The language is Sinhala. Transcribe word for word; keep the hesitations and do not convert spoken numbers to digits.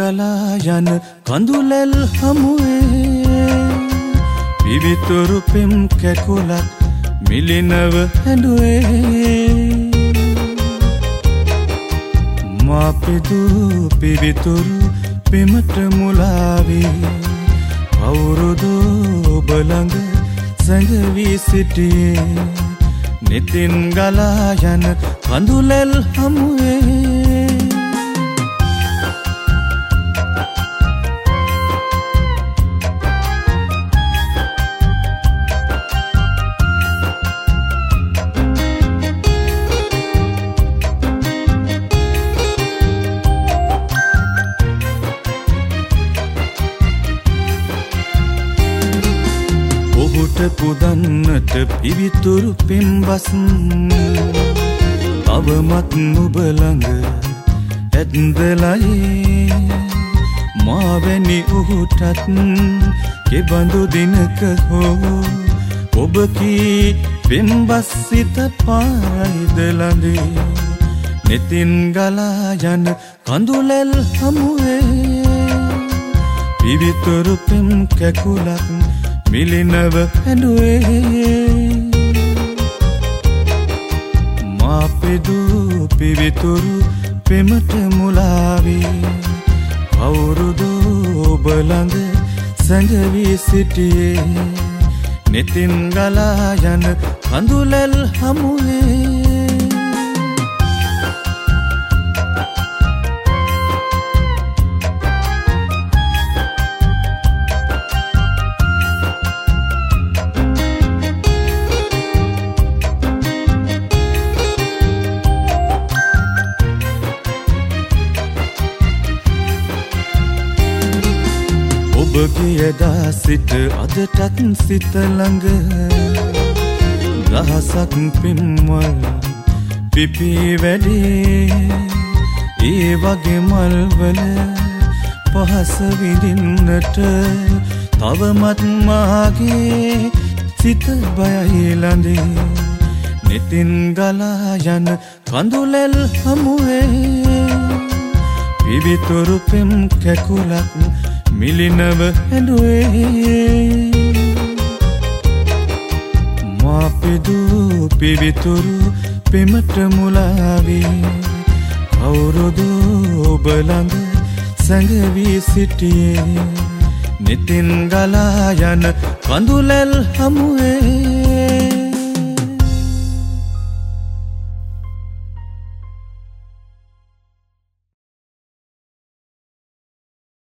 ගලා යන කඳුලැල් හමුවේ විවිතුරු පෙම් කැකුලක් මිලිනව හැඬුවේ මා පිදු පිවිතුරු පෙමට මුලාවී කවුරුදු ඔබ ළඟ සැඟවී සිටියේ නිතින් ගලා යන කඳුලැල් හමුවේ පුදන්නට පිවිතුරු පෙම්බස් තවමත් නුඹ ළඟ ඇත්දලයි මාවැනි ඔහුටත් කෙබඳු දිනක හෝ ඔබ කී පෙම්බස් සිත පාරයිද ළඟේ නිතින් ගලා යන කඳුලැල් හමුවේ පිවිතුරු පෙම් කැකුලක් මිලිනව හැඬුවේ මා පිදු පිවිතුරු පෙමට මුලාවී කවුරුදු ඔබ ළඟ සැඟවී සිටියේ නිතින් ගලා යන කඳුලැල් හමුවේ ඔබගේදා සිට අදටත් සිත ළඟ දහසක් පෙම්වල් පිපී වැඩේ ඒ වගේ මල්වල පහස විඳින්නට තවමත් මාගේ සිත බයයි ළඳේ නිතින් ගලා යන කඳුලැල් හමුවේ පිවිතුරු පෙම් කැකුලක් මිලිනව හැඬුවේ මා පිදු පිවිතුරු පෙමට මුලාවී කවුරුදු ඔබ ළඟ සැඟවී සිටියේ නිතින් ගලා යන කඳුලැල් හමුවේ